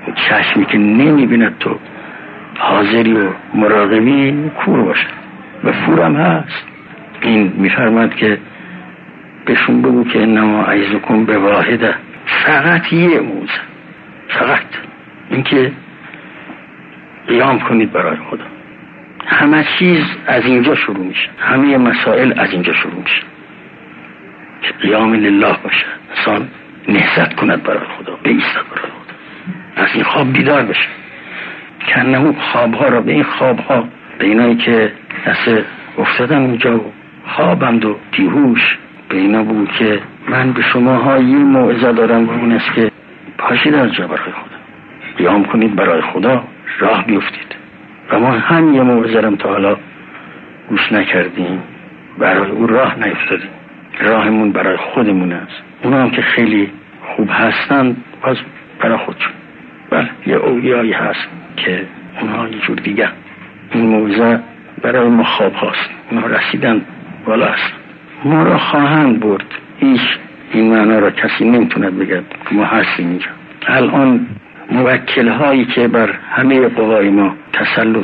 چشمی که نمیبیند تو حاضری و مراقبی کور باشد و فورم هست. این میفرماد که بهشون بگو که انما عیزکم به واحده، فقط یه موزه، فقط اینکه قیام کنید برای خدا. همه چیز از اینجا شروع میشه، همه مسائل از اینجا شروع میشه که قیام لله باشه، انسان نهضت کند برای خدا، بایستد برای خدا، از این خواب بیدار بشه. کنه خوابها را به این خوابها، به اینایی که دست افتادن اونجا و خوابند و بیهوش، به اینا بگو که من به شماها یه موعظه دارم و اون است که پاشید از جا برای خدا، قیام کنید برای خدا، راه بیفتید. و ما هم یه موعظه رم تا حالا گوش نکردیم، برای اون راه نیفتادیم. راهمون برای خودمون است. اونا هم که خیلی خوب هستن باز برای خودشون. بله یه اولیایی هست که اونها یه جور دیگه. این موعظه برای ما خواب هست، اونها رسیدن بالا هست، ما را خواهند برد. هیچ این معنا را کسی نمیتوند بگد که ما هستیم اینجا. الان موکل هایی که بر همه قوای ما تسلط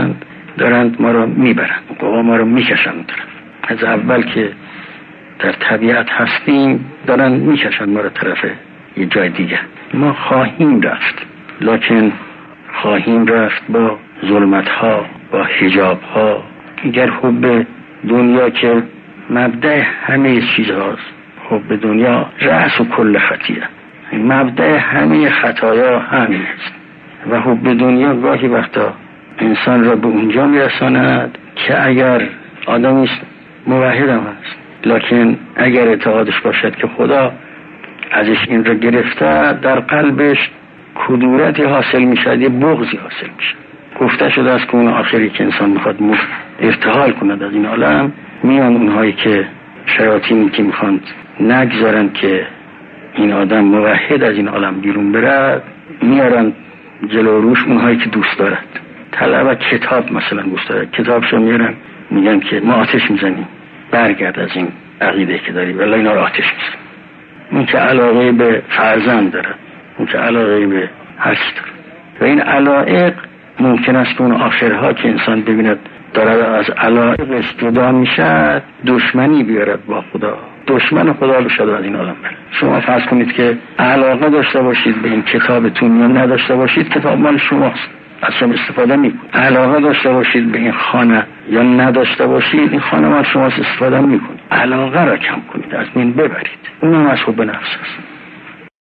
دارند ما را میبرند، قوا ما را میکشند. از اول که در طبیعت هستیم دارن میکشند ما را طرف یه جای دیگه. ما خواهیم رفت، لکن خواهیم رفت با ظلمت ها، با حجاب ها. اگر حب دنیا که مبدأ همه چیز هاست، حب دنیا رأس و کل خطیه، مبدأ همه خطایا همین است. و حب دنیا گاهی وقتا انسان را به اونجا میرساند که اگر آدمی موحد هم هست، لکن اگر اعتقادش باشد که خدا ازش این را گرفته، در قلبش کدورتی حاصل میشد، یه بغضی حاصل میشد. گفته شده است که اون آخری که انسان میخواد ارتحال کند از این عالم، میان اونهایی که شیاطینی که میخوان نگذارن که این آدم موحد از این عالم بیرون برد، میارن جلو روش اونهایی که دوست دارد. طلبه کتاب مثلا دوست دارد، کتابشو میارن میگن که ما آتش میزنیم، برگرد از این عقیده که داری، ولی اینا رو آتش میزنیم. اون که علاقه به فرزند داره، اون که علاقه به هست داره. و این علایق ممکن است که اون آخرها که انسان ببیند دارد از علایقش جدا میشد، دشمنی بیارد با خدا، دشمن خدا بشد از این عالم بره. شما فرض کنید که علاقه داشته باشید به این کتابتون یا نداشته باشید، کتاب مال شماست، از شما استفاده میکنید. علاقه داشته باشید به این خانه یا نداشته باشید، این خانه مال شماست، استفاده میکنید. علاقه را کم کنید، از بین ببرید. اون هم از حب نفس است.